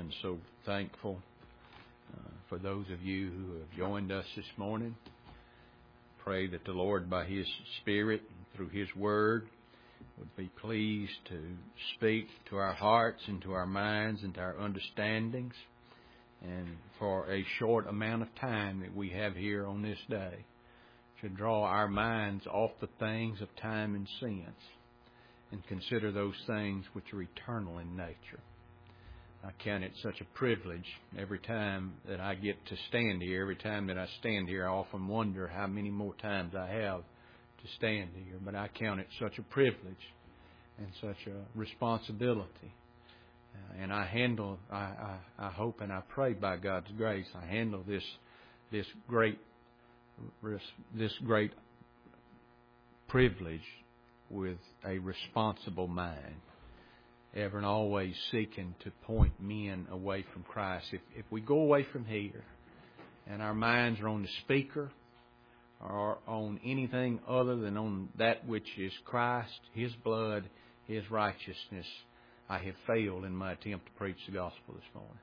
again so thankful for those of you who have joined us this morning. Pray that the Lord, by His Spirit, through His Word, would be pleased to speak to our hearts and to our minds and to our understandings. And for a short amount of time that we have here on this day, to draw our minds off the things of time and sense and consider those things which are eternal in nature. I count it such a privilege every time that I get to stand here. Every time that I stand here, I often wonder how many more times I have to stand here. But I count it such a privilege and such a responsibility. And I handle, I hope and I pray by God's grace, I handle this great privilege with a responsible mind, ever and always seeking to point men away from Christ. If we go away from here and our minds are on the speaker or on anything other than on that which is Christ, His blood, His righteousness, I have failed in my attempt to preach the gospel this morning.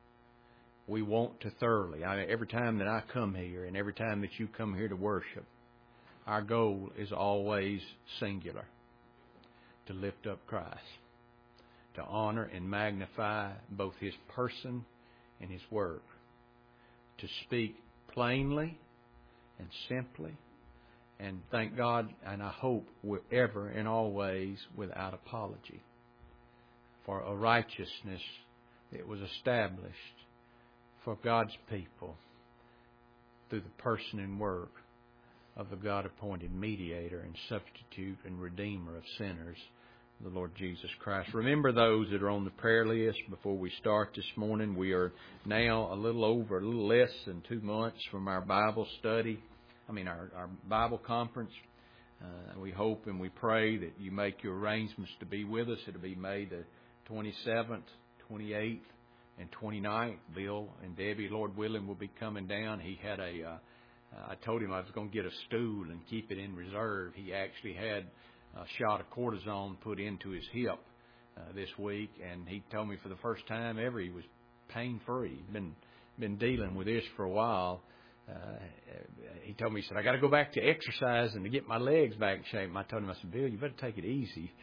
We want to thoroughly, every time that I come here and every time that you come here to worship, our goal is always singular: to lift up Christ, to honor and magnify both His person and His work, to speak plainly and simply, and thank God, and I hope ever and always without apology, for a righteousness that was established for God's people through the person and work of the God-appointed mediator and substitute and redeemer of sinners, the Lord Jesus Christ. Remember those that are on the prayer list before we start this morning. We are now a little less than 2 months from our Bible study. Our Bible conference. We hope and we pray that you make your arrangements to be with us. It'll be May the 27th, 28th, and 29th. Bill and Debbie, Lord willing, will be coming down. He had I told him I was going to get a stool and keep it in reserve. He actually had a shot of cortisone put into his hip this week, and he told me for the first time ever he was pain-free. Been dealing with this for a while. He told me, he said, I got to go back to exercise and to get my legs back in shape. And I told him, I said, Bill, you better take it easy.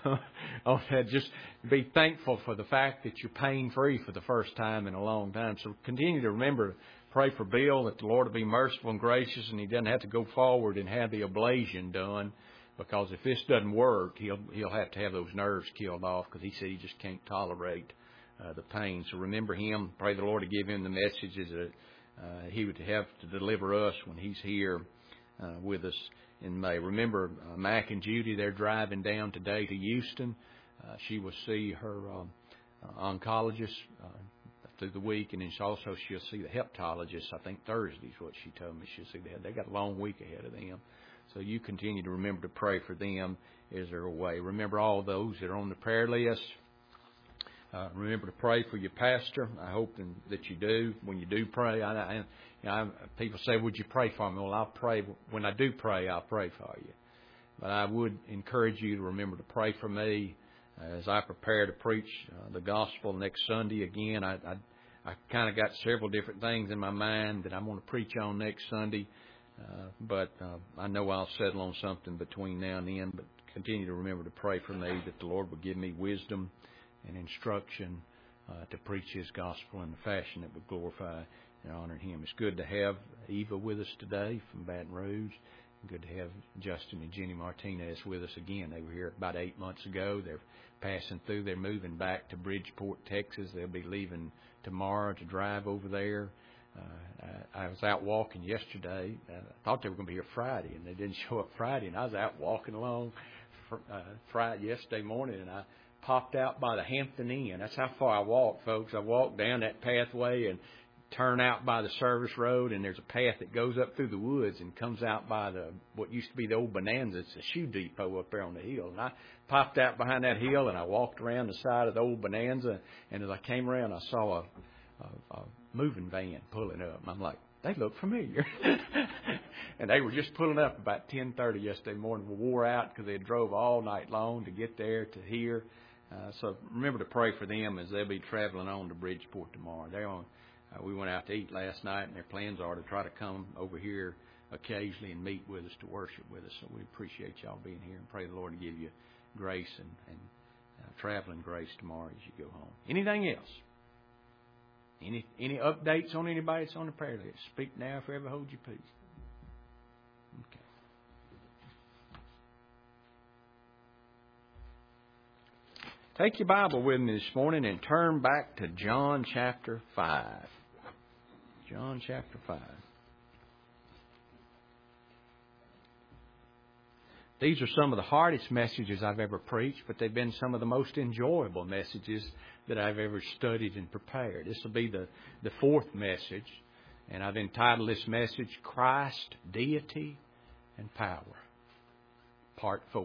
Just be thankful for the fact that you're pain-free for the first time in a long time. So continue to remember, pray for Bill that the Lord will be merciful and gracious and he doesn't have to go forward and have the ablation done, because if this doesn't work, he'll have to have those nerves killed off, because he said he just can't tolerate the pain. So remember him. Pray the Lord to give him the messages that He would have to deliver us when He's here with us in May. Remember Mac and Judy, they're driving down today to Houston. She will see her oncologist through the week, and then she'll see the hepatologist, I think Thursday is what she told me she'll see that. They got a long week ahead of them. So you continue to remember to pray for them as they're away. Remember all those that are on the prayer list. Remember to pray for your pastor. I hope that you do. When you do pray, people say, would you pray for me? Well, I'll pray. When I do pray, I'll pray for you. But I would encourage you to remember to pray for me as I prepare to preach the gospel next Sunday. Again, I kind of got several different things in my mind that I'm going to preach on next Sunday. But I know I'll settle on something between now and then. But continue to remember to pray for me that the Lord will give me wisdom and instruction to preach His gospel in the fashion that would glorify and honor Him. It's good to have Eva with us today from Baton Rouge. Good to have Justin and Jenny Martinez with us again. They were here about 8 months ago. They're passing through. They're moving back to Bridgeport, Texas. They'll be leaving tomorrow to drive over there. I was out walking yesterday. I thought they were going to be here Friday, and they didn't show up Friday. And I was out walking along Friday yesterday morning, and I popped out by the Hampton Inn. That's how far I walked, folks. I walked down that pathway and turn out by the service road, and there's a path that goes up through the woods and comes out by what used to be the old Bonanza. It's a shoe depot up there on the hill. And I popped out behind that hill, and I walked around the side of the old Bonanza, and as I came around, I saw a moving van pulling up. I'm like, they look familiar. And they were just pulling up about 10:30 yesterday morning. We wore out because they drove all night long to get there to here. So remember to pray for them as they'll be traveling on to Bridgeport tomorrow. They're on. We went out to eat last night, and their plans are to try to come over here occasionally and meet with us to worship with us. So we appreciate y'all being here and pray the Lord to give you grace and traveling grace tomorrow as you go home. Anything else? Any updates on anybody that's on the prayer list? Speak now, if forever hold your peace. Okay. Take your Bible with me this morning and turn back to John chapter 5. John chapter 5. These are some of the hardest messages I've ever preached, but they've been some of the most enjoyable messages that I've ever studied and prepared. This will be the fourth message, and I've entitled this message, Christ, Deity, and Power, Part 4.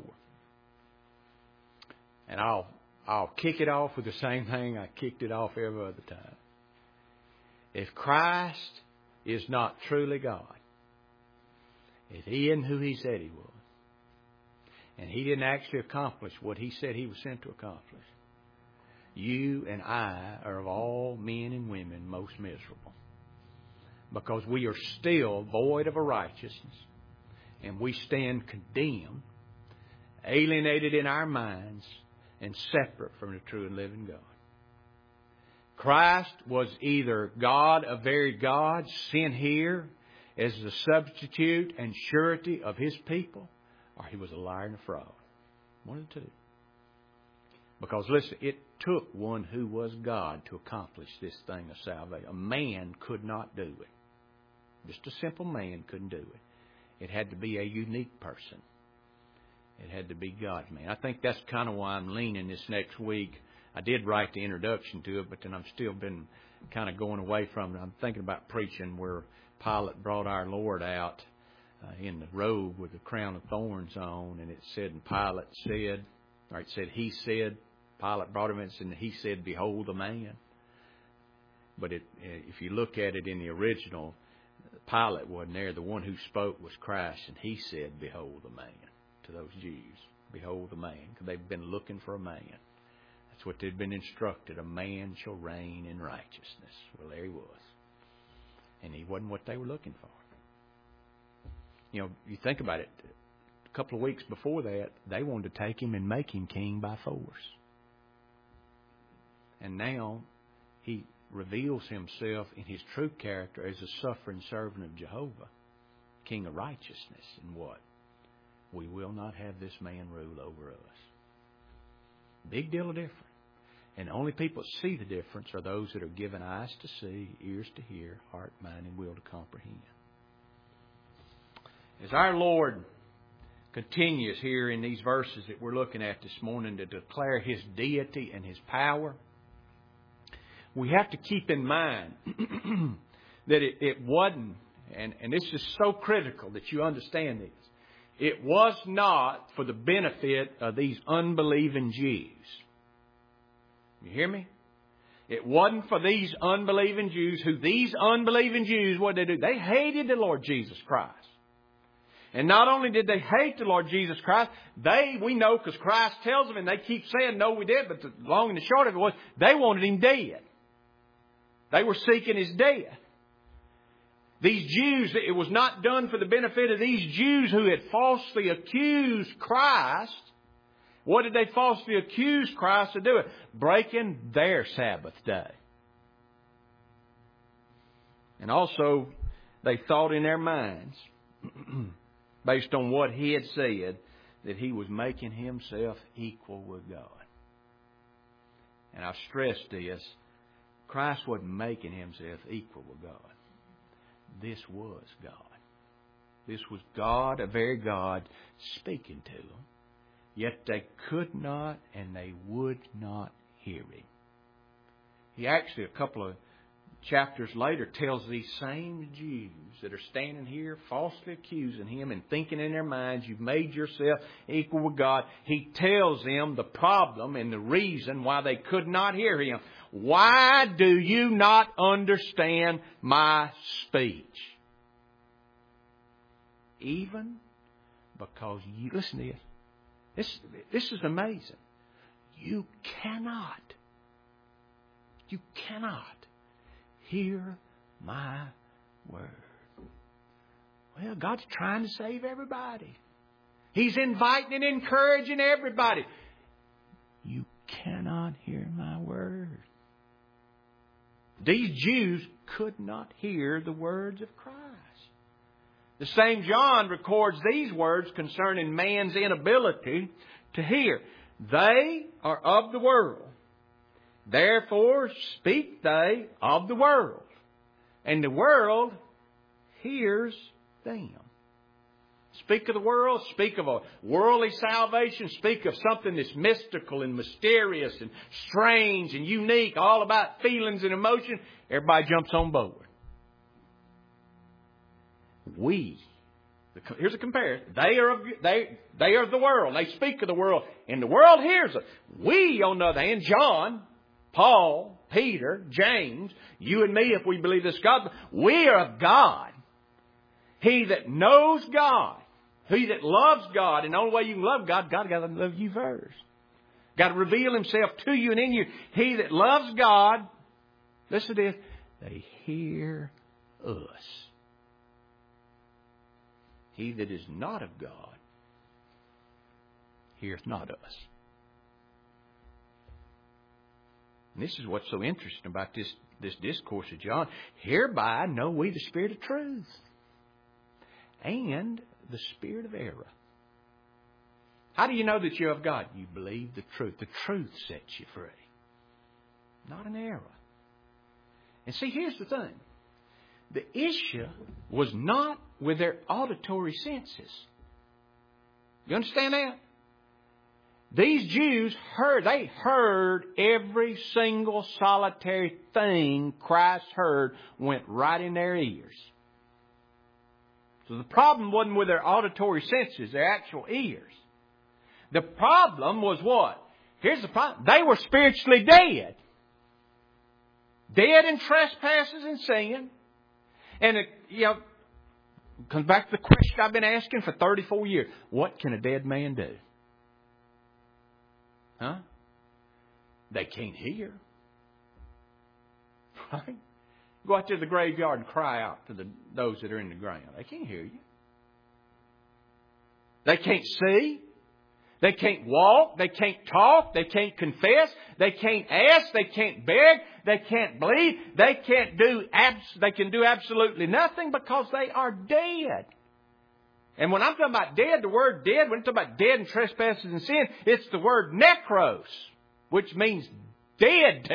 And I'll kick it off with the same thing I kicked it off every other time. If Christ is not truly God, if He isn't who He said He was, and He didn't actually accomplish what He said He was sent to accomplish, you and I are of all men and women most miserable. Because we are still void of a righteousness, and we stand condemned, alienated in our minds, and separate from the true and living God. Christ was either God, a very God, sent here as the substitute and surety of His people, or He was a liar and a fraud. One of the two. Because, listen, it took one who was God to accomplish this thing of salvation. A man could not do it. Just a simple man couldn't do it. It had to be a unique person. It had to be God's man. I think that's kind of why I'm leaning this next week. I did write the introduction to it, but then I've still been kind of going away from it. I'm thinking about preaching where Pilate brought our Lord out in the robe with the crown of thorns on, and it said, and Pilate said, or it said, he said, Pilate brought him in and he said, behold the man. But if you look at it in the original, Pilate wasn't there. The one who spoke was Christ, and he said, behold the man to those Jews. Behold the man, because they've been looking for a man. That's what they'd been instructed. A man shall reign in righteousness. Well, there he was. And he wasn't what they were looking for. You know, you think about it. A couple of weeks before that, they wanted to take him and make him king by force. And now he reveals himself in his true character as a suffering servant of Jehovah, king of righteousness. And what? We will not have this man rule over us. Big deal of difference. And the only people that see the difference are those that are given eyes to see, ears to hear, heart, mind, and will to comprehend. As our Lord continues here in these verses that we're looking at this morning to declare His deity and His power, we have to keep in mind that it wasn't, and this is so critical that you understand this, it was not for the benefit of these unbelieving Jews. You hear me? It wasn't for these unbelieving Jews, what did they do? They hated the Lord Jesus Christ. And not only did they hate the Lord Jesus Christ, we know because Christ tells them, and they keep saying, no, we did, but the long and the short of it was, they wanted Him dead. They were seeking His death. These Jews, it was not done for the benefit of these Jews who had falsely accused Christ. What did they falsely accuse Christ of doing? Breaking their Sabbath day. And also, they thought in their minds, based on what He had said, that He was making Himself equal with God. And I've stressed this, Christ wasn't making Himself equal with God. This was God. This was God, a very God, speaking to them. Yet they could not and they would not hear Him. He actually, a couple of chapters later, tells these same Jews that are standing here falsely accusing Him and thinking in their minds, you've made yourself equal with God. He tells them the problem and the reason why they could not hear Him. Why do you not understand my speech? Even because you, listen to this. This is amazing. You cannot hear my word. Well, God's trying to save everybody. He's inviting and encouraging everybody. You cannot hear my word. These Jews could not hear the words of Christ. The same John records these words concerning man's inability to hear. They are of the world. Therefore speak they of the world. And the world hears them. Speak of the world, speak of a worldly salvation, speak of something that's mystical and mysterious and strange and unique, all about feelings and emotion. Everybody jumps on board. Here's a comparison. They are of the world. They speak of the world, and the world hears them. We, on the other hand, John, Paul, Peter, James, you and me, if we believe this God, we are of God. He that knows God, he that loves God, and the only way you can love God, God got to love you first. Got to reveal Himself to you and in you. He that loves God, listen to this, they hear us. He that is not of God heareth not us. And this is what's so interesting about this discourse of John. Hereby know we the spirit of truth and the spirit of error. How do you know that you're of God? You believe the truth. The truth sets you free. Not an error. And see, here's the thing. The issue was not with their auditory senses. You understand that? These Jews heard every single solitary thing Christ heard went right in their ears. So the problem wasn't with their auditory senses, their actual ears. The problem was what? Here's the problem. They were spiritually dead. Dead in trespasses and sin. And it comes back to the question I've been asking for 34 years. What can a dead man do? Huh? They can't hear. Right? Go out to the graveyard and cry out to those that are in the ground. They can't hear you. They can't see. They can't walk. They can't talk. They can't confess. They can't ask. They can't beg. They can't bleed. They can do absolutely nothing because they are dead. And when I'm talking about dead, the word dead, when I'm talking about dead in trespasses and sin, it's the word necros, which means dead.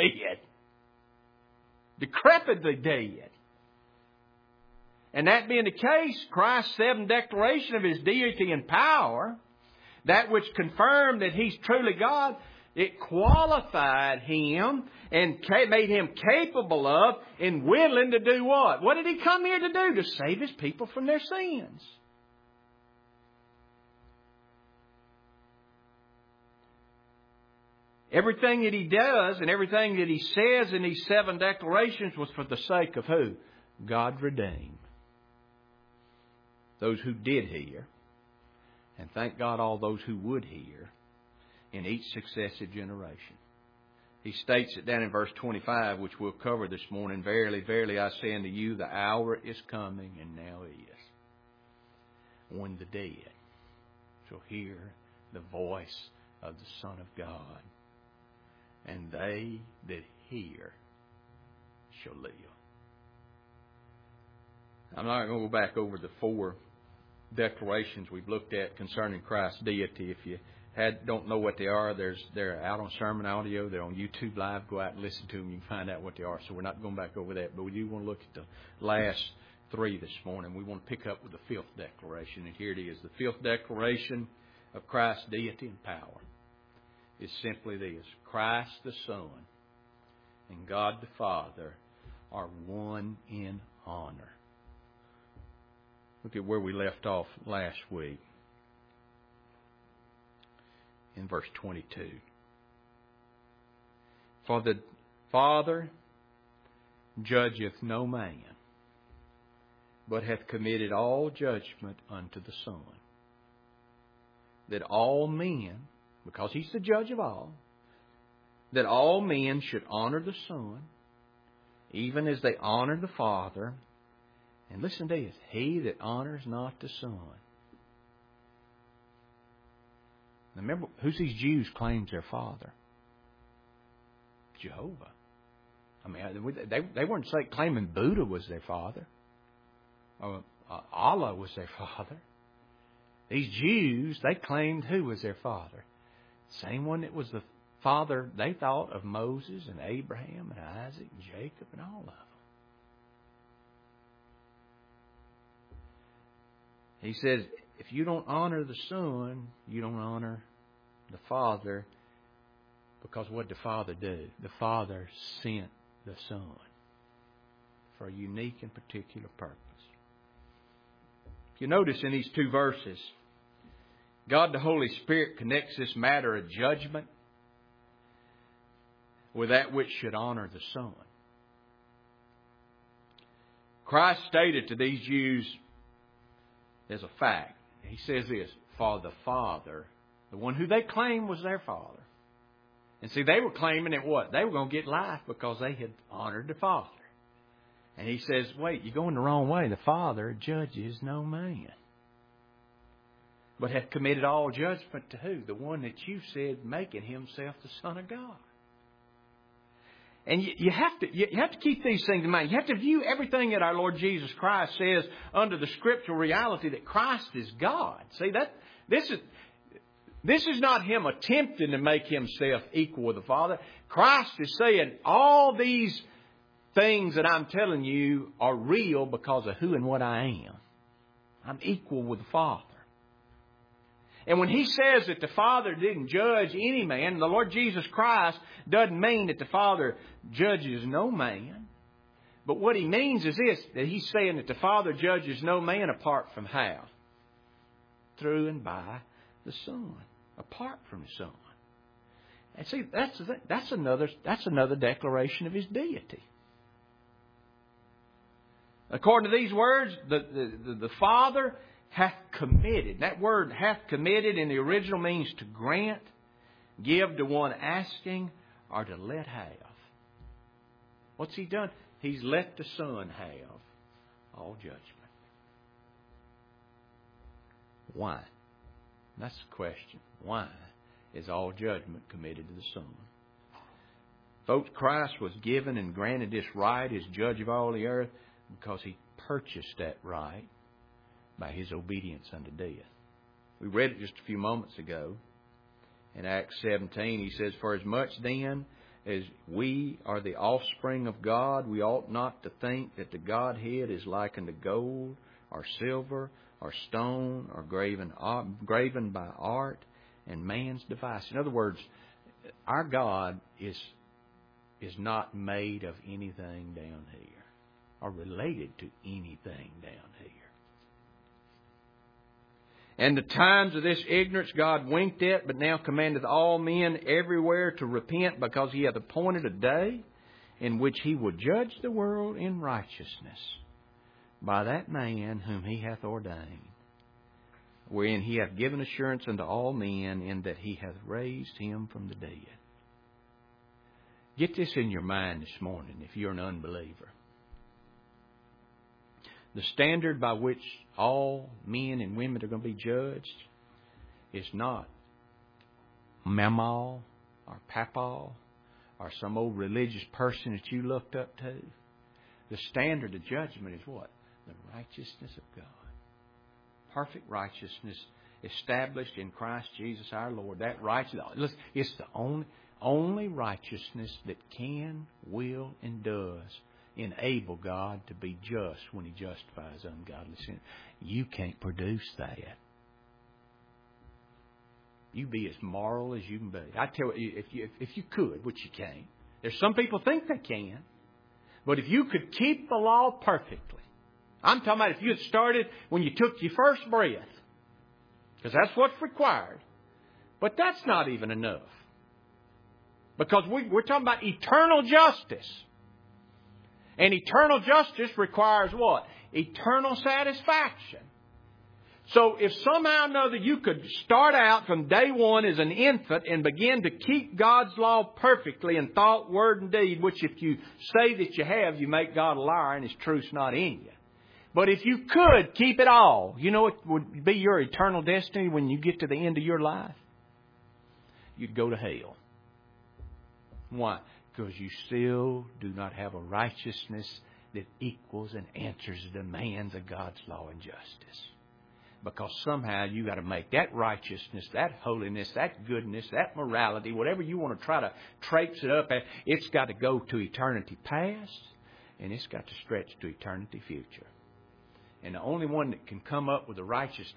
Decrepitly dead. And that being the case, Christ's 7 declaration of His deity and power, that which confirmed that He's truly God, it qualified Him and made Him capable of and willing to do what? What did He come here to do? To save His people from their sins. Everything that He does and everything that He says in these 7 declarations was for the sake of who? God redeemed. Those who did hear. And thank God all those who would hear in each successive generation. He states it down in verse 25, which we'll cover this morning. Verily, verily, I say unto you, the hour is coming, and now is, when the dead shall hear the voice of the Son of God. And they that hear shall live. I'm not going to go back over the 4 declarations we've looked at concerning Christ's deity. If you don't know what they are, they're out on sermon audio. They're on YouTube Live. Go out and listen to them. You can find out what they are. So we're not going back over that. But we do want to look at the last 3 this morning. We want to pick up with the 5th declaration. And here it is. The 5th declaration of Christ's deity and power is simply this. Christ the Son and God the Father are one in honor. Look at where we left off last week. In verse 22. For the Father judgeth no man, but hath committed all judgment unto the Son, that all men, because He's the judge of all, that all men should honor the Son, even as they honor the Father. And listen to this, he that honors not the Son. Now remember, who's these Jews claims their father? Jehovah. I mean, they weren't claiming Buddha was their father. Or Allah was their father. These Jews, they claimed who was their father? Same one that was the father, they thought, of Moses and Abraham and Isaac and Jacob and all of them. He says, if you don't honor the Son, you don't honor the Father. Because what did the Father do? The Father sent the Son for a unique and particular purpose. If you notice in these two verses, God the Holy Spirit connects this matter of judgment with that which should honor the Son. Christ stated to these Jews as a fact, He says this, for the Father, the one who they claimed was their Father. And see, they were claiming that what? They were going to get life because they had honored the Father. And He says, wait, you're going the wrong way. The Father judges no man, but hath committed all judgment to who? The one that you said making Himself the Son of God. And you have to keep these things in mind. You have to view everything that our Lord Jesus Christ says under the scriptural reality that Christ is God. See, this is not Him attempting to make Himself equal with the Father. Christ is saying all these things that I'm telling you are real because of who and what I am. I'm equal with the Father. And when He says that the Father didn't judge any man, the Lord Jesus Christ doesn't mean that the Father judges no man. But what He means is this, that He's saying that the Father judges no man apart from how? Through and by the Son. Apart from the Son. And see, that's another declaration of His deity. According to these words, the Father hath committed. That word hath committed in the original means to grant, give to one asking, or to let have. What's He done? He's let the Son have all judgment. Why? That's the question. Why is all judgment committed to the Son? Folks, Christ was given and granted this right as judge of all the earth because He purchased that right by His obedience unto death. We read it just a few moments ago. In Acts 17, He says, for as much then as we are the offspring of God, we ought not to think that the Godhead is likened to gold or silver or stone or graven by art and man's device. In other words, our God is not made of anything down here or related to anything down here. And the times of this ignorance God winked at, but now commandeth all men everywhere to repent, because He hath appointed a day in which He will judge the world in righteousness by that man whom He hath ordained, wherein He hath given assurance unto all men, in that He hath raised Him from the dead. Get this in your mind this morning if you're an unbeliever. The standard by which all men and women are going to be judged is not Mama or Papa or some old religious person that you looked up to. The standard of judgment is what? The righteousness of God. Perfect righteousness established in Christ Jesus our Lord. That righteousness, it's the only righteousness that can, will, and does enable God to be just when He justifies ungodly sin. You can't produce that. You be as moral as you can be. I tell you, if you could, which you can't. There's some people think they can. But if you could keep the law perfectly. I'm talking about if you had started when you took your first breath. Because that's what's required. But that's not even enough. Because we're talking about eternal justice. And eternal justice requires what? Eternal satisfaction. So if somehow or another you could start out from day one as an infant and begin to keep God's law perfectly in thought, word, and deed, which if you say that you have, you make God a liar and His truth's not in you. But if you could keep it all, you know what would be your eternal destiny when you get to the end of your life? You'd go to hell. Why? Because you still do not have a righteousness that equals and answers the demands of God's law and justice. Because somehow you got to make that righteousness, that holiness, that goodness, that morality, whatever you want to try to traipse it up at, it's got to go to eternity past, and it's got to stretch to eternity future. And the only one that can come up with a righteousness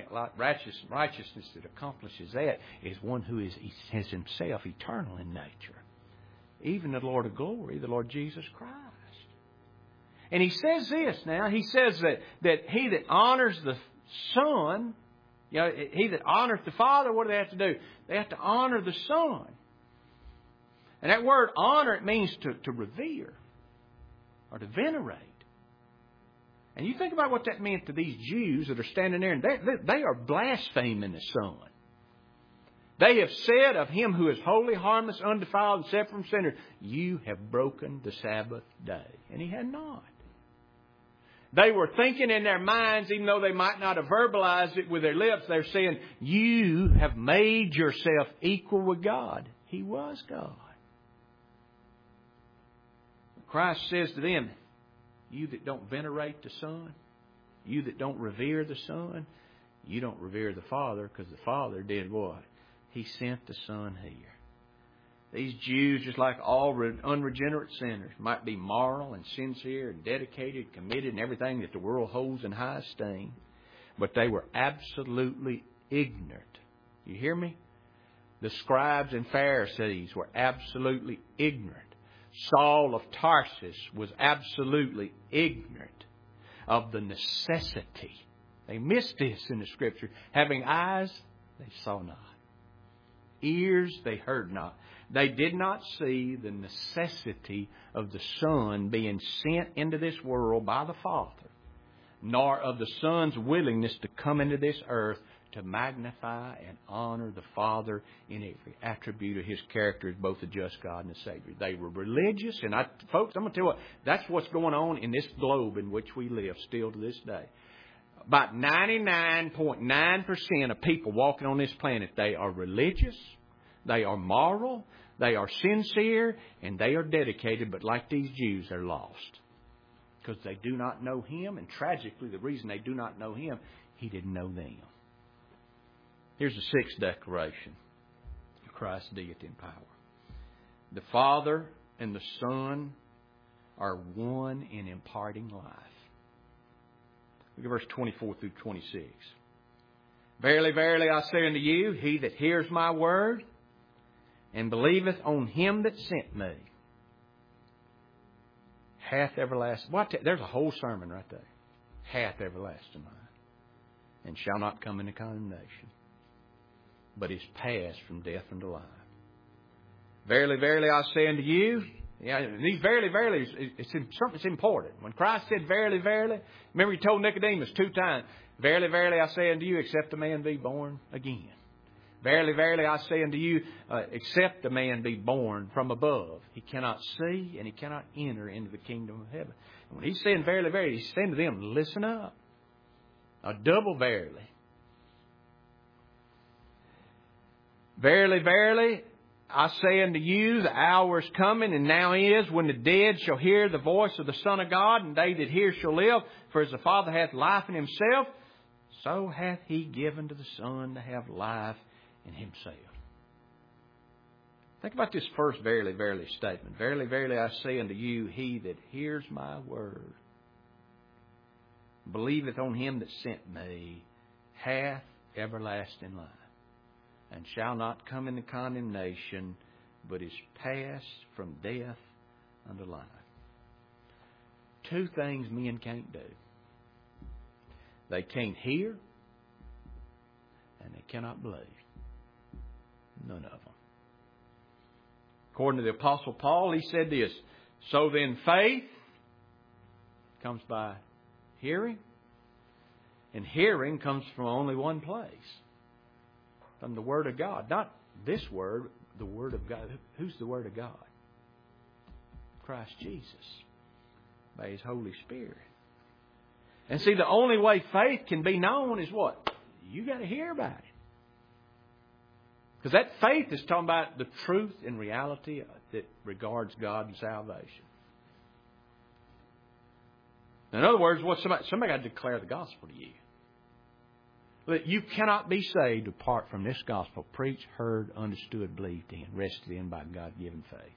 that accomplishes that is one who is himself eternal in nature. Even the Lord of glory, the Lord Jesus Christ. And He says this now. He says that he that honors the Son, he that honors the Father, what do they have to do? They have to honor the Son. And that word honor, it means to revere or to venerate. And you think about what that meant to these Jews that are standing there, and they are blaspheming the Son. They have said of Him who is holy, harmless, undefiled, and separate from sinners, you have broken the Sabbath day. And He had not. They were thinking in their minds, even though they might not have verbalized it with their lips, they're saying, you have made yourself equal with God. He was God. Christ says to them, you that don't venerate the Son, you that don't revere the Son, you don't revere the Father, because the Father did what? He sent the Son here. These Jews, just like all unregenerate sinners, might be moral and sincere and dedicated, committed, and everything that the world holds in high esteem, but they were absolutely ignorant. You hear me? The scribes and Pharisees were absolutely ignorant. Saul of Tarsus was absolutely ignorant of the necessity. They missed this in the Scripture. Having eyes, they saw not. Ears, they heard not. They did not see the necessity of the Son being sent into this world by the Father, nor of the Son's willingness to come into this earth to magnify and honor the Father in every attribute of His character as both a just God and a Savior. They were religious, and folks, I'm going to tell you what, that's what's going on in this globe in which we live still to this day. About 99.9% of people walking on this planet, they are religious, they are moral, they are sincere, and they are dedicated, but like these Jews, they're lost. Because they do not know Him, and tragically, the reason they do not know Him, He didn't know them. Here's the sixth declaration of Christ's deity and power. The Father and the Son are one in imparting life. Look at verse 24 through 26. Verily, verily, I say unto you, he that hears my word and believeth on Him that sent me hath everlasting... There's a whole sermon right there. Hath everlasting life, and shall not come into condemnation, but is passed from death unto life. Verily, verily, I say unto you... these verily, verily, it's important. When Christ said verily, verily, remember He told Nicodemus 2 times, verily, verily, I say unto you, except a man be born again. Verily, verily, I say unto you, except a man be born from above, he cannot see and he cannot enter into the kingdom of heaven. And when He's saying verily, verily, He's saying to them, listen up. A double verily. Verily, verily, I say unto you, the hour is coming, and now is, when the dead shall hear the voice of the Son of God, and they that hear shall live. For as the Father hath life in Himself, so hath He given to the Son to have life in Himself. Think about this first verily, verily statement. Verily, verily, I say unto you, he that hears my word, believeth on Him that sent me, hath everlasting life, and shall not come into condemnation, but is passed from death unto life. 2 things men can't do. They can't hear, and they cannot believe. None of them. According to the Apostle Paul, he said this, so then faith comes by hearing, And hearing comes from only one place. From the Word of God. Not this Word, the Word of God. Who's the Word of God? Christ Jesus. By His Holy Spirit. And see, the only way faith can be known is what? You got to hear about it. Because that faith is talking about the truth and reality that regards God and salvation. In other words, what somebody got to declare the gospel to you. That you cannot be saved apart from this gospel. Preached, heard, understood, believed in, rested in by God-given faith.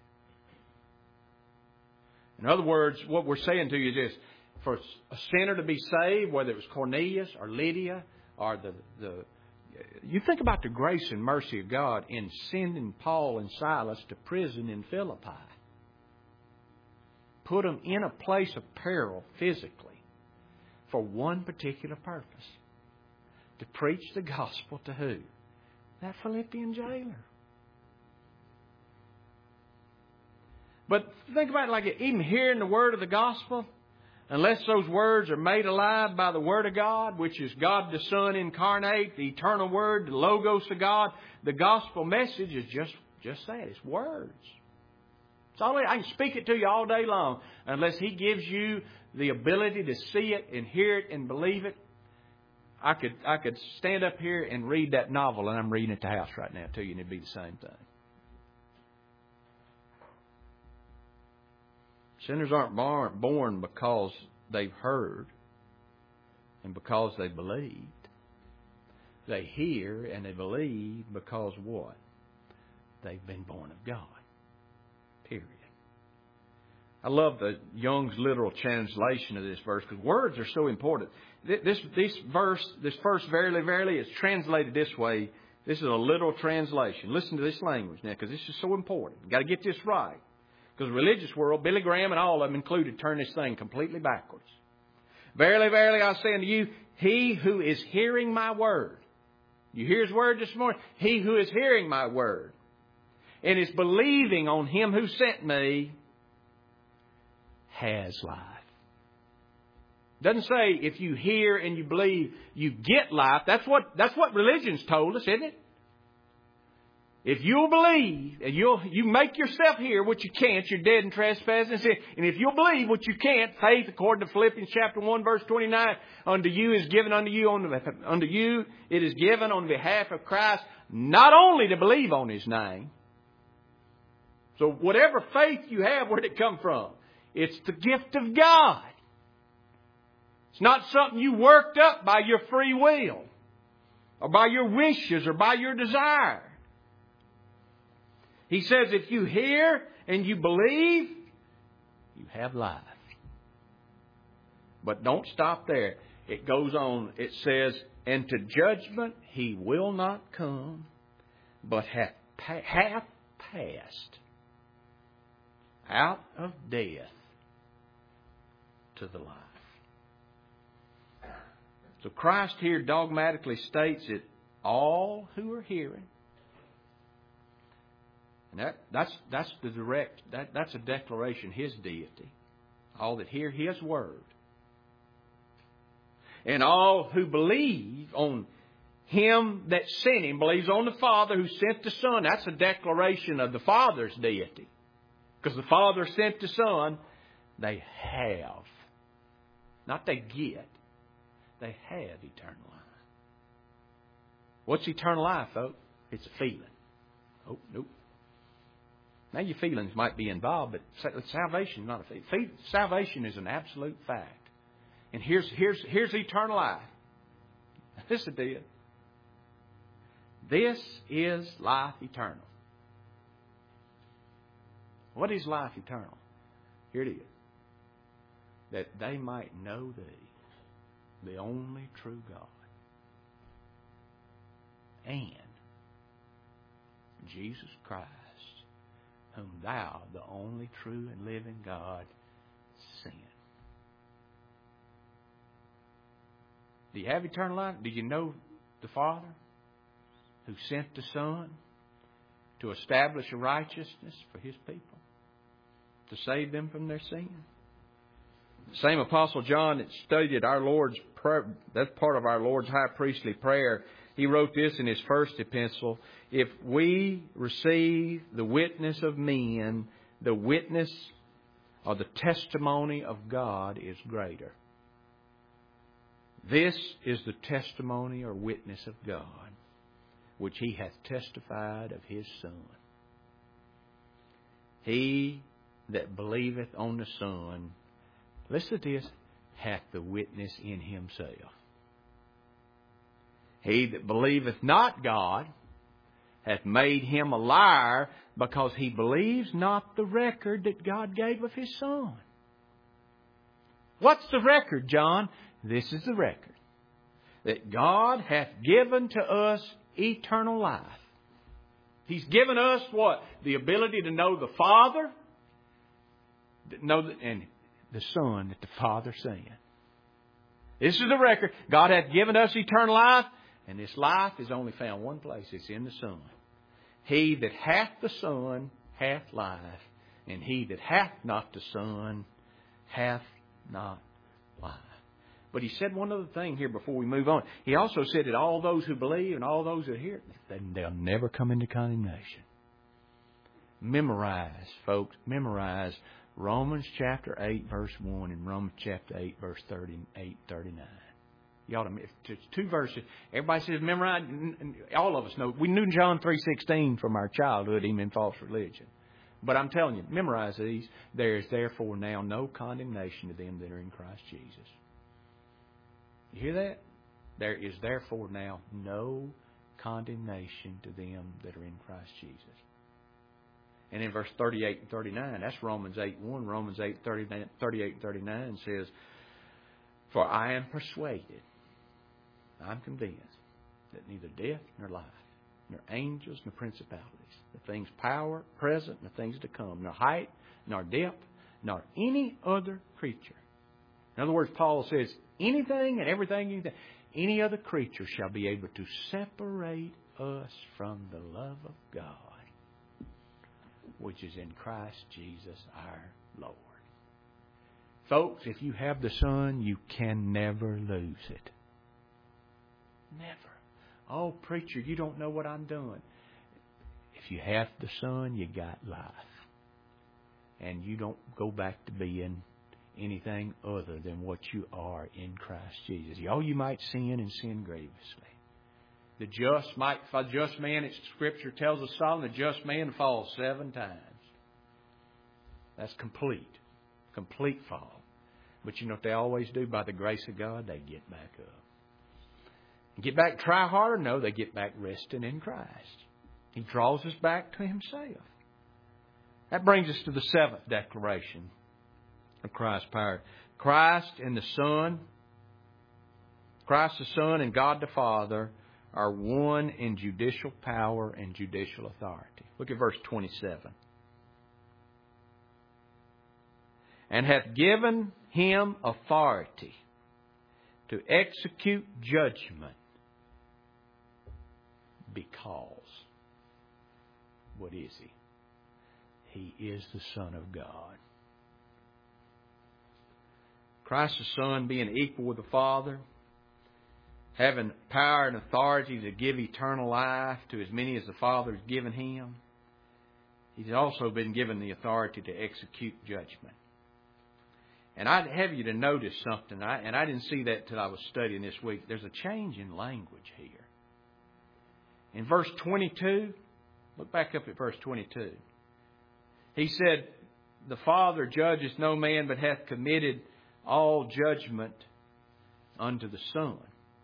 In other words, what we're saying to you is this. For a sinner to be saved, whether it was Cornelius or Lydia or you think about the grace and mercy of God in sending Paul and Silas to prison in Philippi. Put them in a place of peril physically for one particular purpose. To preach the gospel to who? That Philippian jailer. But think about it like even hearing the word of the gospel, unless those words are made alive by the Word of God, which is God the Son incarnate, the eternal Word, the Logos of God, the gospel message is just that. It's words. It's all I can speak it to you all day long. Unless He gives you the ability to see it and hear it and believe it. I could stand up here and read that novel, and I'm reading it at the house right now to you, and it'd be the same thing. Sinners aren't born because they've heard and because they believed. They hear and they believe because what? They've been born of God. Period. I love the Young's literal translation of this verse because words are so important. This verse, verily, verily, is translated this way. This is a literal translation. Listen to this language now because this is so important. You've got to get this right. Because the religious world, Billy Graham and all of them included, turn this thing completely backwards. Verily, verily, I say unto you, he who is hearing my word. You hear His word this morning? He who is hearing my word and is believing on Him who sent me has life. Doesn't say if you hear and you believe, you get life. That's what religion's told us, isn't it? If you'll believe, and you make yourself hear what you can't, you're dead in trespass and sin. And if you'll believe what you can't, faith, according to Philippians chapter 1, verse 29, unto you is given unto you it is given on behalf of Christ, not only to believe on His name. So whatever faith you have, where'd it come from? It's the gift of God. It's not something you worked up by your free will, or by your wishes, or by your desire. He says if you hear and you believe, you have life. But don't stop there. It goes on. It says, and to judgment He will not come, but hath passed out of death to the life. So Christ here dogmatically states that all who are hearing, and that's the direct, that's a declaration of His deity. All that hear His word. And all who believe on Him that sent Him, believes on the Father who sent the Son. That's a declaration of the Father's deity. Because the Father sent the Son, they have. Not they get. They have eternal life. What's eternal life, folks? It's a feeling. Oh, nope. Now your feelings might be involved, but salvation is not a feeling. Salvation is an absolute fact. And here's eternal life. This is the deal. This is life eternal. What is life eternal? Here it is. That they might know Thee, the only true God, and Jesus Christ, whom Thou, the only true and living God, sent. Do you have eternal life? Do you know the Father who sent the Son to establish a righteousness for His people, to save them from their sin? The same Apostle John that stated our Lord's prayer. That's part of our Lord's high priestly prayer. He wrote this in his first epistle. If we receive the witness of men, the witness or the testimony of God is greater. This is the testimony or witness of God, which He hath testified of His Son. He that believeth on the Son, listen to this, hath the witness in himself. He that believeth not God hath made him a liar, because he believes not the record that God gave of His Son. What's the record, John? This is the record. That God hath given to us eternal life. He's given us what? The ability to know the Father, and the Son that the Father sent. This is the record. God hath given us eternal life, and this life is only found one place. It's in the Son. He that hath the Son hath life, and he that hath not the Son hath not life. But He said one other thing here before we move on. He also said that all those who believe and all those that hear, they'll never come into condemnation. Memorize, folks, memorize Romans chapter 8, verse 1 and Romans chapter 8, verse 38, 39. You ought to, it's two verses. Everybody says memorize. All of us know. We knew John 3:16 from our childhood, even in false religion. But I'm telling you, memorize these. There is therefore now no condemnation to them that are in Christ Jesus. You hear that? There is therefore now no condemnation to them that are in Christ Jesus. And in verse 38 and 39, that's Romans 8:1. Romans 8:38 and 39 says, for I am persuaded, I'm convinced, that neither death nor life, nor angels nor principalities, the things power, present, and the things to come, nor height, nor depth, nor any other creature. In other words, Paul says, anything and everything, any other creature shall be able to separate us from the love of God, which is in Christ Jesus our Lord. Folks, if you have the Son, you can never lose it. Never. Oh, preacher, you don't know what I'm doing. If you have the Son, you got life. And you don't go back to being anything other than what you are in Christ Jesus. Oh, you might sin and sin grievously. The just man, Scripture tells us, Solomon, the just man falls 7 times. That's complete fall. But you know what they always do? By the grace of God, they get back up. Get back, try harder? No, they get back resting in Christ. He draws us back to Himself. That brings us to the 7th declaration of Christ's power. Christ and the Son, Christ the Son and God the Father are one in judicial power and judicial authority. Look at verse 27. And hath given Him authority to execute judgment, because, what is He? He is the Son of God. Christ the Son being equal with the Father, having power and authority to give eternal life to as many as the Father has given Him, He's also been given the authority to execute judgment. And I'd have you to notice something, and I didn't see that till I was studying this week. There's a change in language here. In verse 22, look back up at verse 22. He said, the Father judges no man, but hath committed all judgment unto the Son.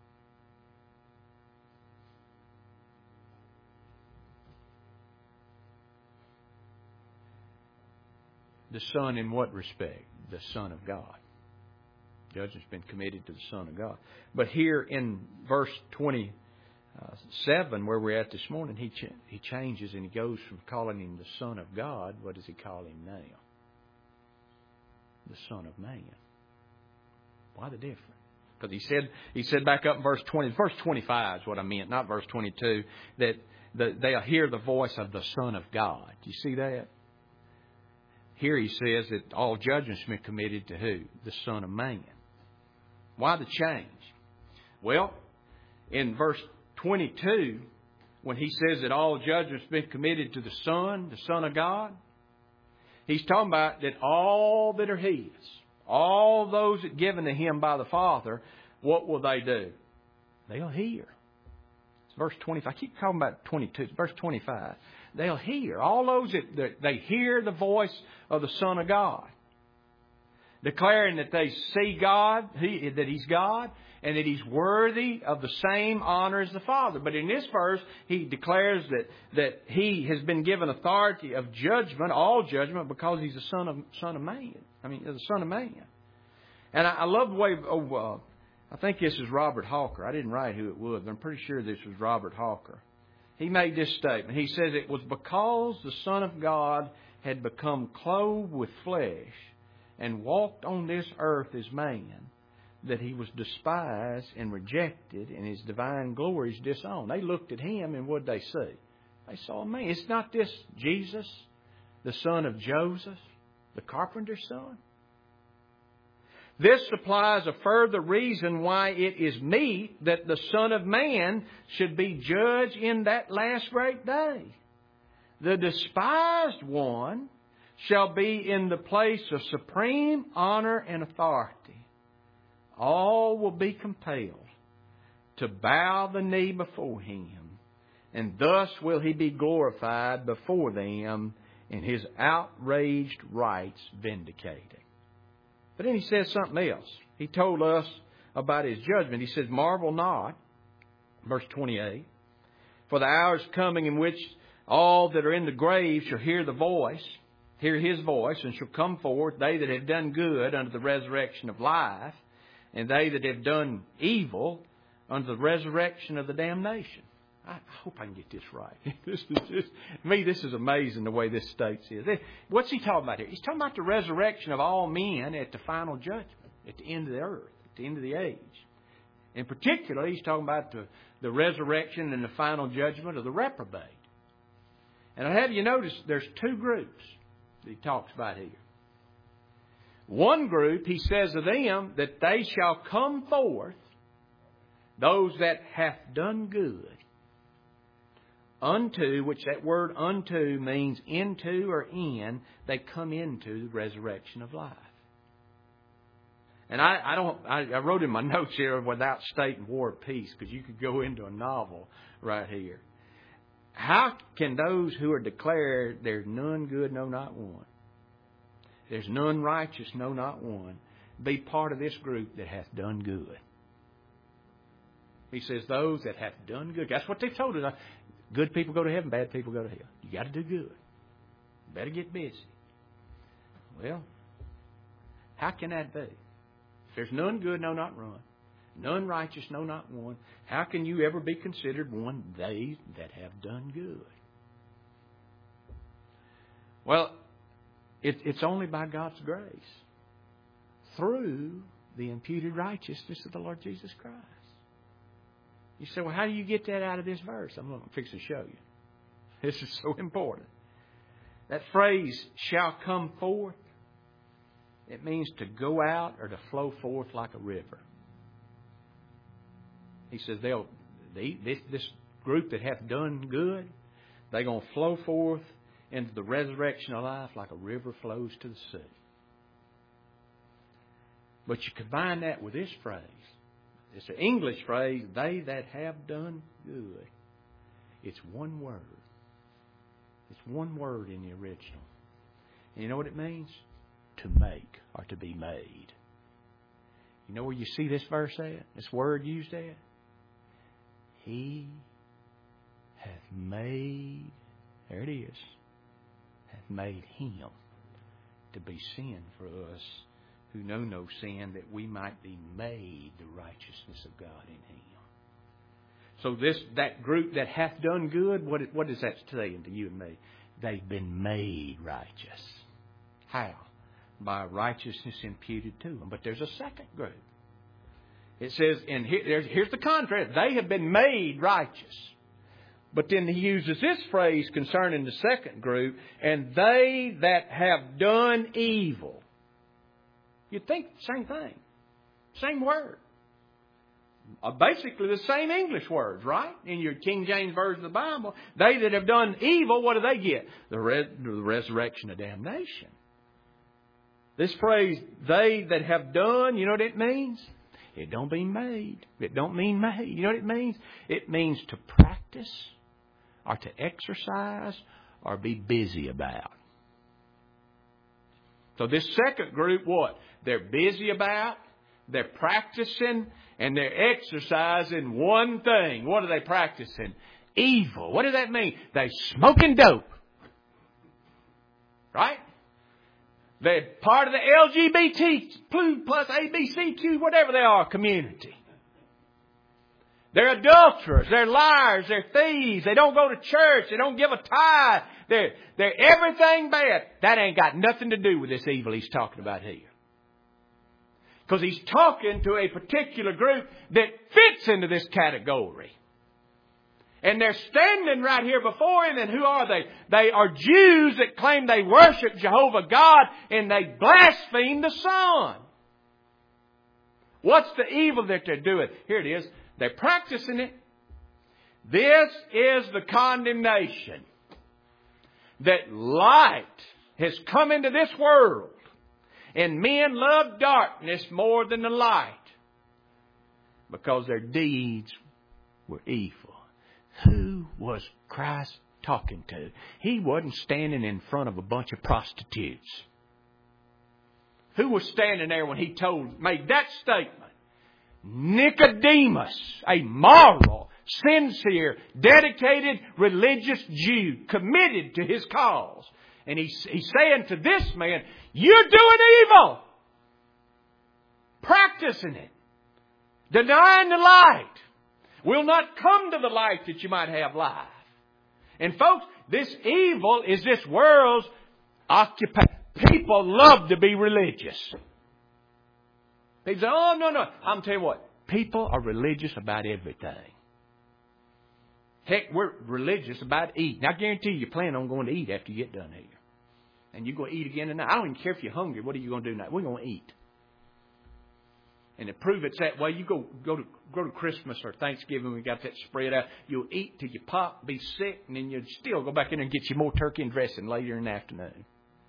The Son in what respect? The Son of God. Judgment's been committed to the Son of God. But here in verse 27, where we're at this morning, he changes and he goes from calling Him the Son of God. What does He call Him now? The Son of Man. Why the difference? Because he said back up in verse 20, verse 25 is what I meant, not verse 22, that they'll hear the voice of the Son of God. Do you see that? Here he says that all judgment's been committed to who? The Son of Man. Why the change? Well, in verse 22, when he says that all judgment's been committed to the Son of God, he's talking about that all that are His, all those that are given to Him by the Father, what will they do? They'll hear. It's verse 25. I keep talking about 22. It's verse 25. They'll hear. All those that they hear the voice of the Son of God, declaring that they see God, that He's God, and that He's worthy of the same honor as the Father. But in this verse, he declares that He has been given authority of judgment, all judgment, because He's the Son of Man. The Son of Man. And I love the way, I think this is Robert Hawker. I didn't write who it was, but I'm pretty sure this was Robert Hawker. He made this statement. He says it was because the Son of God had become clothed with flesh and walked on this earth as man, that He was despised and rejected, and His divine glories disowned. They looked at Him, and what did they see? They saw a man. It's not this Jesus, the son of Joseph, the carpenter's son. This supplies a further reason why it is meet that the Son of Man should be judged in that last great day. The despised one shall be in the place of supreme honor and authority. All will be compelled to bow the knee before Him, and thus will He be glorified before them and His outraged rights vindicated. But then he says something else. He told us about His judgment. He says, marvel not, verse 28, for the hour is coming in which all that are in the grave shall hear His voice, and shall come forth, they that have done good unto the resurrection of life, and they that have done evil unto the resurrection of the damnation. I hope I can get this right. This is amazing the way this states is. What's he talking about here? He's talking about the resurrection of all men at the final judgment, at the end of the earth, at the end of the age. In particular, he's talking about the resurrection and the final judgment of the reprobate. And I have you notice there's two groups that he talks about here. One group, he says of them that they shall come forth, those that hath done good, unto, which that word unto means into or in, they come into the resurrection of life. And I wrote in my notes here without stating war or peace, because you could go into a novel right here. How can those who are declared there's none good, no, not one, there's none righteous, no, not one, be part of this group that hath done good? He says those that hath done good. That's what they told us. Good people go to heaven, bad people go to hell. You got to do good. You better get busy. Well, how can that be? If there's none good, no, not one, none righteous, no, not one, how can you ever be considered one, they that have done good? Well, it's only by God's grace, through the imputed righteousness of the Lord Jesus Christ. You say, well, how do you get that out of this verse? I'm going to fix to show you. This is so important. That phrase, shall come forth, it means to go out or to flow forth like a river. He says this group that hath done good, they're going to flow forth into the resurrection of life like a river flows to the sea. But you combine that with this phrase. It's an English phrase, they that have done good. It's one word. It's one word in the original. And you know what it means? To make or to be made. You know where you see this verse at? This word used at? He hath made, there it is, hath made Him to be sin for us who know no sin, that we might be made the righteousness of God in Him. So that group that hath done good, what is that saying to you and me? They've been made righteous. How? By righteousness imputed to them. But there's a second group. It says, and here's the contrast. They have been made righteous. But then he uses this phrase concerning the second group, and they that have done evil. You'd think same thing. Same word. basically the same English words, right? In your King James Version of the Bible. They that have done evil, what do they get? The resurrection of damnation. This phrase, they that have done, you know what it means? It don't mean made. It don't mean made. You know what it means? It means to practice or to exercise or be busy about. So this second group, what? They're busy about, they're practicing, and they're exercising one thing. What are they practicing? Evil. What does that mean? They're smoking dope. Right? They're part of the LGBT plus ABCQ, whatever they are, community. They're adulterers. They're liars. They're thieves. They don't go to church. They don't give a tithe. They're everything bad. That ain't got nothing to do with this evil he's talking about here. Because he's talking to a particular group that fits into this category. And they're standing right here before him, and who are they? They are Jews that claim they worship Jehovah God, and they blaspheme the Son. What's the evil that they're doing? Here it is. They're practicing it. This is the condemnation. That light has come into this world, and men love darkness more than the light because their deeds were evil. Who was Christ talking to? He wasn't standing in front of a bunch of prostitutes. Who was standing there when he made that statement? Nicodemus, a moral, sincere, dedicated, religious Jew, committed to his cause. And he's saying to this man, you're doing evil. Practicing it. Denying the light. Will not come to the light that you might have life. And folks, this evil is this world's occupation. People love to be religious. People say, oh, no. I'm telling you what. People are religious about everything. Heck, we're religious about eating. I guarantee you plan on going to eat after you get done here. And you're going to eat again tonight. I don't even care if you're hungry. What are you going to do tonight? We're going to eat. And to prove it's that way, you go to Christmas or Thanksgiving, we got that spread out. You'll eat till you pop, be sick, and then you'll still go back in there and get you more turkey and dressing later in the afternoon.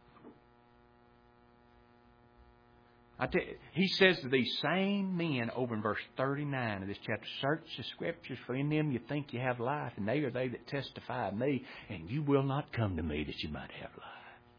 I tell you, he says to these same men over in verse 39 of this chapter, search the Scriptures, for in them you think you have life, and they are they that testify of me, and you will not come to me that you might have life.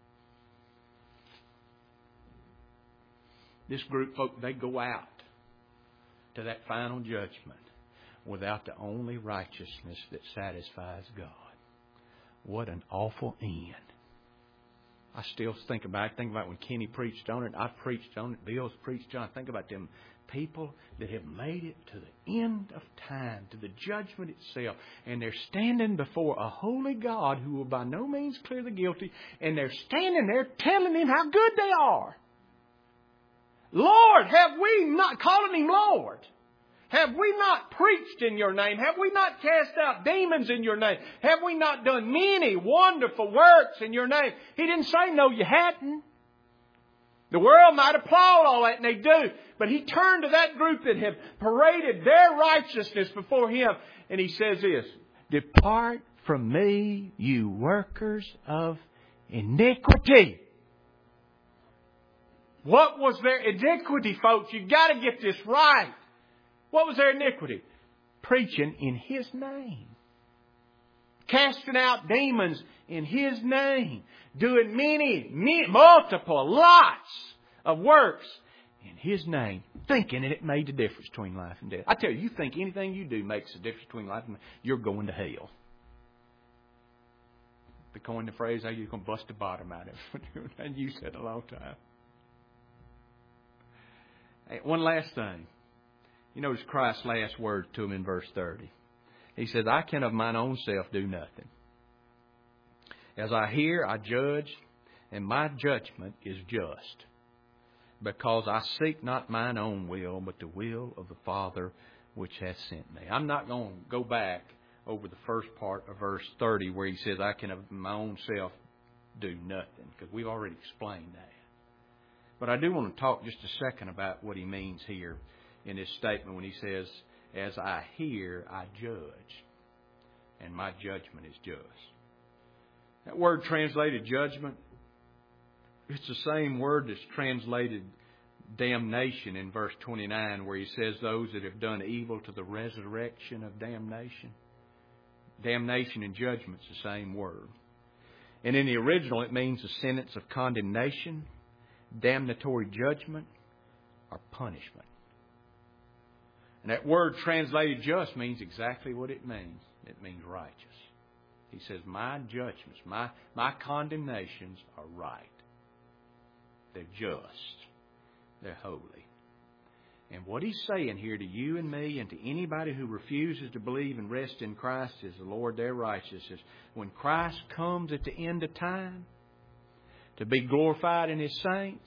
This group, folk, they go out to that final judgment without the only righteousness that satisfies God. What an awful end. I still think about it. Think about when Kenny preached on it. I preached on it. Bill's preached on it. Think about them people that have made it to the end of time, to the judgment itself. And they're standing before a holy God who will by no means clear the guilty. And they're standing there telling Him how good they are. Lord, have we not, calling Him Lord, have we not preached in Your name? Have we not cast out demons in Your name? Have we not done many wonderful works in Your name? He didn't say, no, you hadn't. The world might applaud all that, and they do. But He turned to that group that have paraded their righteousness before Him, and He says this, depart from me, you workers of iniquity. What was their iniquity, folks? You've got to get this right. What was their iniquity? Preaching in His name. Casting out demons in His name. Doing multiple, lots of works in His name. Thinking that it made the difference between life and death. I tell you, you think anything you do makes a difference between life and death, you're going to hell. To coin the phrase, how you're going to bust the bottom out of it. And you said a long time. Hey, one last thing. You notice Christ's last word to him in verse 30. He says, I can of mine own self do nothing. As I hear, I judge, and my judgment is just. Because I seek not mine own will, but the will of the Father which hath sent me. I'm not going to go back over the first part of verse 30 where he says, I can of my own self do nothing. Because we've already explained that. But I do want to talk just a second about what he means here in this statement when he says, As I hear, I judge, and my judgment is just. That word translated judgment, it's the same word that's translated damnation in verse 29, where he says those that have done evil to the resurrection of damnation. Damnation and judgment is the same word. And in the original, it means a sentence of condemnation, damnatory judgment, or punishment. And that word translated just means exactly what it means. It means righteous. He says, my judgments, my condemnations are right. They're just. They're holy. And what he's saying here to you and me and to anybody who refuses to believe and rest in Christ as the Lord their righteousness, when Christ comes at the end of time to be glorified in His saints,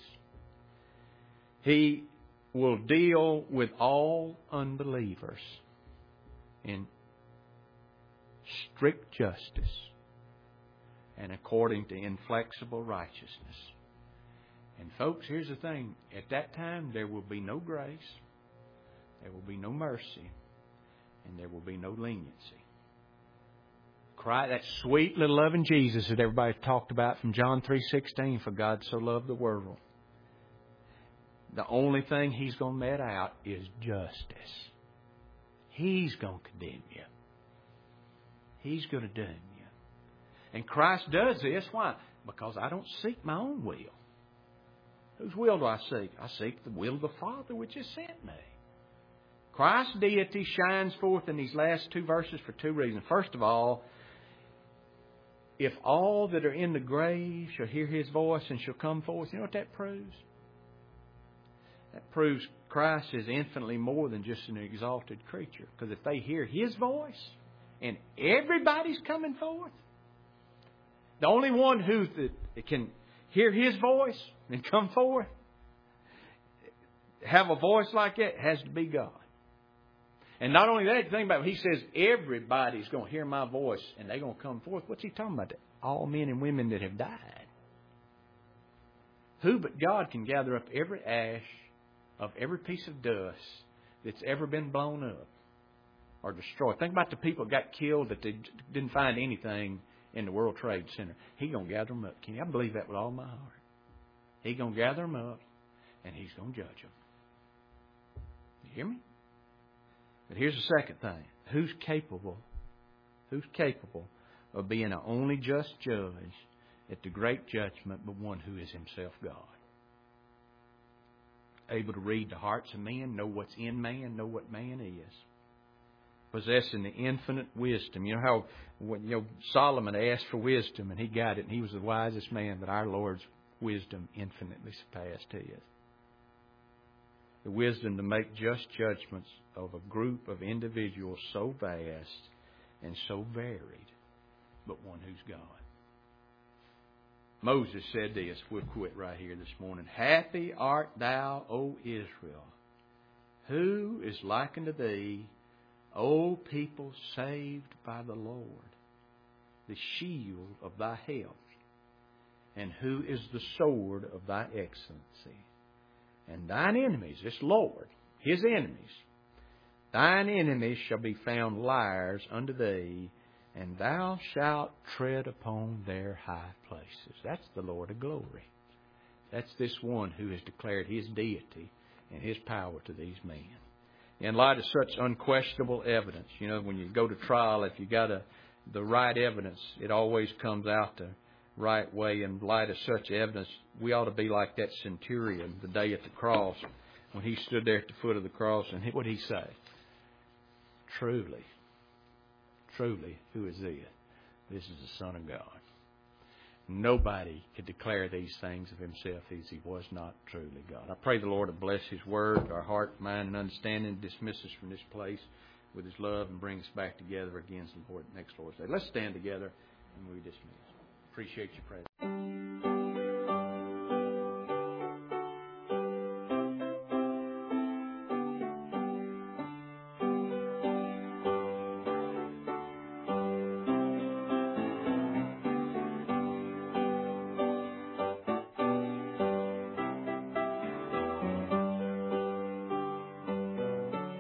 He will deal with all unbelievers in strict justice and according to inflexible righteousness. And folks, here's the thing. At that time, there will be no grace, there will be no mercy, and there will be no leniency. Christ, that sweet little loving Jesus that everybody talked about from John 3:16, for God so loved the world. The only thing He's going to met out is justice. He's going to condemn you. He's going to doom you. And Christ does this. Why? Because I don't seek my own will. Whose will do I seek? I seek the will of the Father which has sent me. Christ's deity shines forth in these last two verses for two reasons. First of all, if all that are in the grave shall hear His voice and shall come forth, you know what that proves? That proves Christ is infinitely more than just an exalted creature. Because if they hear His voice and everybody's coming forth, the only one who can hear His voice and come forth, have a voice like that, has to be God. And not only that, think about it, He says everybody's going to hear my voice and they're going to come forth. What's He talking about? All men and women that have died. Who but God can gather up every ash of every piece of dust that's ever been blown up or destroyed? Think about the people that got killed that they didn't find anything in the World Trade Center. He's going to gather them up. Can you? I believe that with all my heart. He's going to gather them up and He's going to judge them. You hear me? But here's the second thing. Who's capable of being the only just judge at the great judgment, but one who is Himself God? Able to read the hearts of men, know what's in man, know what man is. Possessing the infinite wisdom. You know how Solomon asked for wisdom and he got it and he was the wisest man, but our Lord's wisdom infinitely surpassed his. The wisdom to make just judgments of a group of individuals so vast and so varied, but one who's God. Moses said this, we'll quit right here this morning. Happy art thou, O Israel, who is like unto thee, O people saved by the Lord, the shield of thy health, and who is the sword of thy excellency. And thine enemies, this Lord, His enemies, thine enemies shall be found liars unto thee, and thou shalt tread upon their high places. That's the Lord of glory. That's this one who has declared His deity and His power to these men. In light of such unquestionable evidence, when you go to trial, if you got the right evidence, it always comes out the right way. In light of such evidence, we ought to be like that centurion the day at the cross, when he stood there at the foot of the cross, and what did he say? Truly, who is this? This is the Son of God. Nobody could declare these things of himself as he was not truly God. I pray the Lord to bless His Word, our heart, mind, and understanding, dismiss us from this place with His love, and bring us back together again next Lord's Day. Let's stand together and we dismiss. Appreciate your presence.